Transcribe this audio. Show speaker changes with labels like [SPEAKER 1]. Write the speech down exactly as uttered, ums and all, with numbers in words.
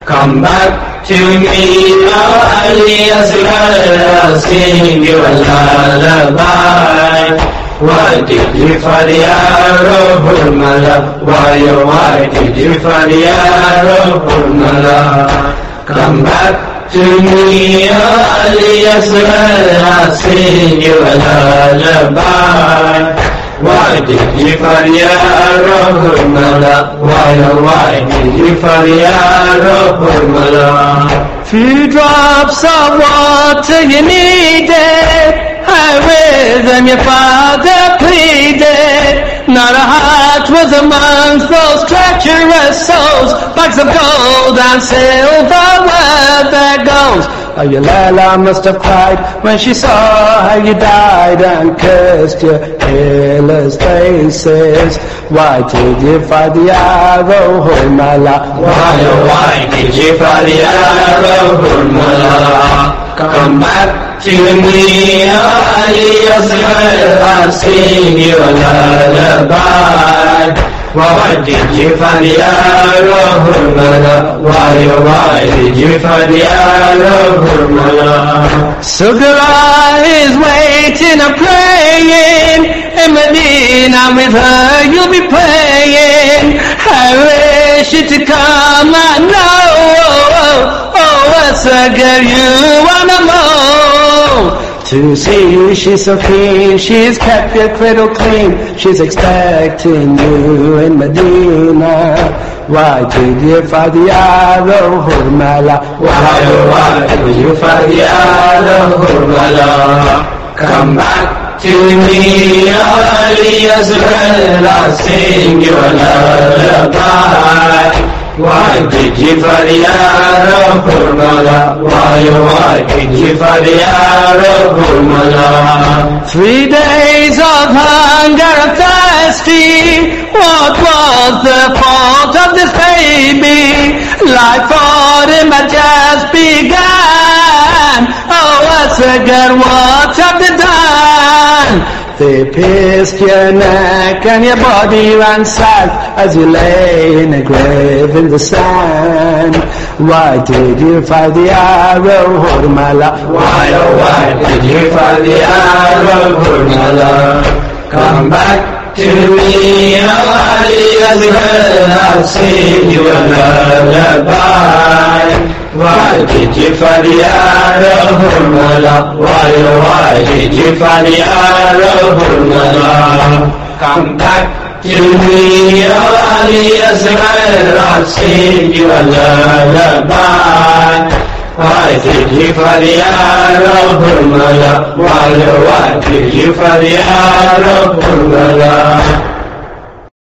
[SPEAKER 1] Come back to me, oh Ali Asghar, I'll sing you a lullaby. Why did you faryar, oh Hurmala? Why, oh why did you faryar, oh Hurmala? Come back to me, oh Ali Asghar, I'll sing you a lullaby. Why did you faryar, oh Hurmala? Why, oh why did you faryar, oh Hurmala?
[SPEAKER 2] Few drops of water you needed, I with them your father pleaded. Not a heart was amongst those treacherous souls. Bags of gold and silver were their goals. Oh, your Lala must have cried when she saw how you died, and cursed your hairless faces. Why did you fight the arrow, Hurmala?
[SPEAKER 1] Why, oh why did you fight the arrow, Hurmala? Come back to me, oh Ali Asghar, I'll sing you a lullaby. Why did you find the arrow, Hurmala? Why, oh why did you find the arrow, Hurmala?
[SPEAKER 2] Sugara is waiting and praying in Medina, with her you'll be playing. I wish you to come and know, oh, oh, oh, Asghar, you wanna know. To see you, she's so keen, she's kept your cradle clean. She's expecting you in Medina. Why did you fight the arrow, Hurmala?
[SPEAKER 1] Why, oh why did you fight the arrow, Hurmala? Come back to me, oh Ali Asghar, I'll sing you a lullaby. Why did you fight the arrow, Hurmala? Why, oh why did you fight the arrow, Hurmala?
[SPEAKER 2] Three days of hunger and thirsty, what was the fault of this baby? Life for him had just begun. Oh, Asghar, what have they done? They pierced your neck and your body ran south as you lay in a grave in the sand. Why did you fight the arrow, Hurmala?
[SPEAKER 1] Why, oh why did you fight the arrow, Hurmala? Come back to me, oh Ali Asghar, I'll sing you a lullaby. Why did you fight the arrow, Hurmala? Why, oh why did you fight the arrow, Hurmala? Come back to me, oh Ali Asghar, I'll sing you a lullaby. Why did you fight the arrow, Hurmala? Why, oh why did you fight the arrow, Hurmala?